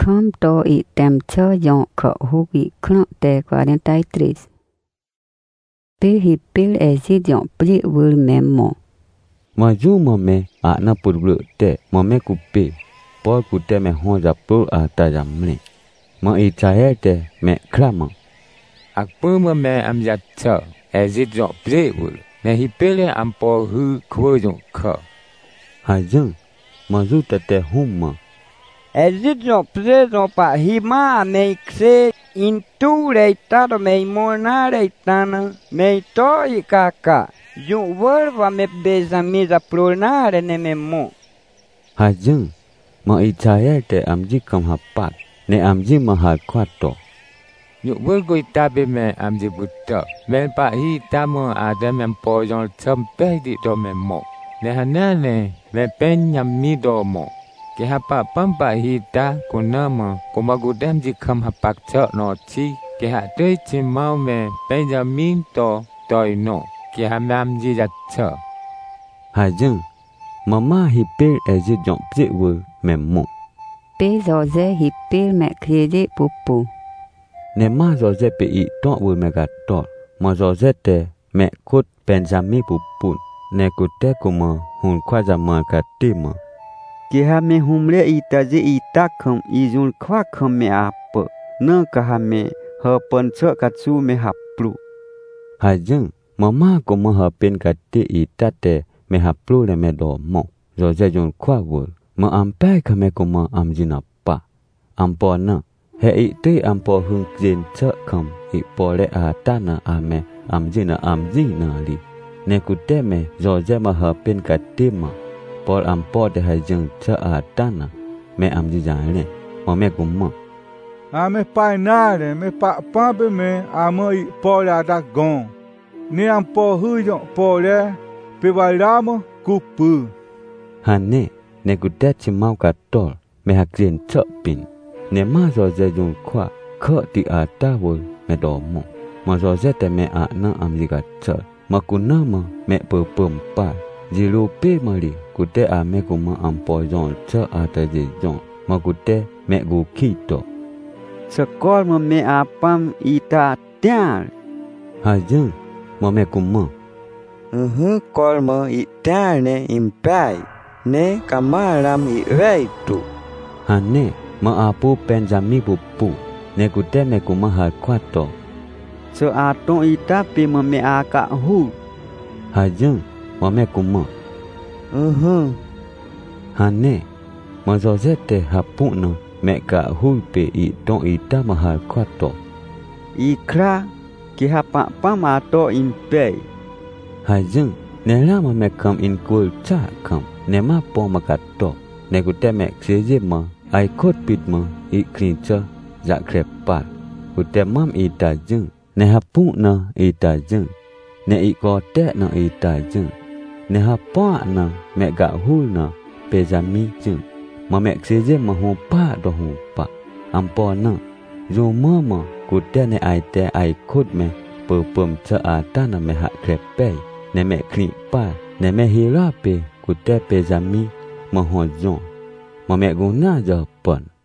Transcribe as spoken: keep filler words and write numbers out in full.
come to i tem cho yon ko hugi knonte quarenta y tres. Pe hi pel ezid yon pli wul memmo. Mà dù mà mẹ à na bụt bự tệ mà mẹ cụ bê bỏ cụ tệ mẹ hoa giáp bự à ta giảm nè mà ý trái tệ mẹ khá mà ạc bơ mà mẹ am giặt chờ ezid yon pli wul mẹ hi pel am po hư khô yon khờ hà dân mà dù tệ tệ hung mà ezid yon pli yon pa hi ma mẹ xe in tu rei tado mẹ mona rei tana mẹ to i kaka yung vărva me bezamiza pronare ne me mo. Hà dân mà ý trái tệ am ji cầm hạp bạc nè am ji mà hạt khoát tổ yung vărva ta bê mẹ am ji bụt tờ mẹ pa hi ta mơ à đê mẹ po yon châm bê đi đô mẹ mo nè hà nè nè mẹ pen nhằm mi đô mo kì hà pa pam pa hi ta cô nơ mơ cô mà gu đem ji cầm hạp bạc chợ nọ chi kì hà tê chi mau mẹ pen nhằm mi đô đòi nọ kì hà mẹ am ji giặt chờ hà dân mà ma hi pel ezid yon pli wul mẹ mo Pe zoze hi pel mẹ krede pupu. nè ma zo ze pe i to wul mẹ gạt tọt mà zo ze tệ mẹ cốt Benjamin pupun nè cụ tệ cụ mà hùn khoa ra mà gạt tì mà Ki ha me humle ita je ita kham izul khwa kham me ap nơ ka ha me hơ pon chợ ka chu me hap plu. hà dân mà ma cụ mà hợp bên gạt tì i ta tệ mẹ hạp plu nè mẹ đỏ mọ rồi ze yon khoa wul mà am pai ka mẹ cụ mà am ji na pa am po na he i tê am po hung jin chợ kham i po le a ta na a mẹ am ji na am ji na li nè cụ tệ mẹ rồi ze mà hợp bên gạt tì mà Paul am po de hai jeng cha a tana me am ji jang ne mo me kum mo a me pai nare me pa pa be me a mo i po la da gon ni am po hu yo po le pe ba la mo ku pu han ne ne ku te chi mau ka tol me ha klien cha pin ne ma zo je jung khwa kho ti a ta wo me do mo ma zo je te me a na am ji ka cha ma ku na ma me pu pum pa ji lu pe ma li cụ tê à mẹ cũng mà am po yon chợ à ta gì yon mà cụ tê mẹ gu khi to Sekol ma me apam ita tiar. hà dân mà mẹ cũng mà Uh kol ma ita ne impai ne kamaram i reitu. hà nè mà à pu Benjamin pu pu nè cụ tê mẹ cũng mà hà khoát to So aton ita pe ma me aka hu. hà dân mà mẹ cũng mà Uh hà nè mà do z tê hà pu nè mẹ cả hu pe i ton i ta mà hà khoát to ikra ki ha pa pa ma to impai. hà dân nè la mà mẹ cầm in cool cha cầm nè mà po mà cả to nè cụ tê mẹ xế dê mà ai khốt bịt mà i krin cha dạ khẹp pat cụ tê mam i ta dân nè hà pu nè i ta dân nè i có tê nè i ta dân nè hà pa nè mẹ gạ hu nè pe za mi dân mà mẹ xế dê mà hô pa đồ hô pa am po nè dù mơ mà cụ tê nè ai tê ai khốt mẹ bờ bầm cha à ta nè mẹ hạ khẹp pe nè mẹ krin pa nè mẹ hi ra pe cụ tê pe za mi mà hô zon mà mẹ gu na giờ pần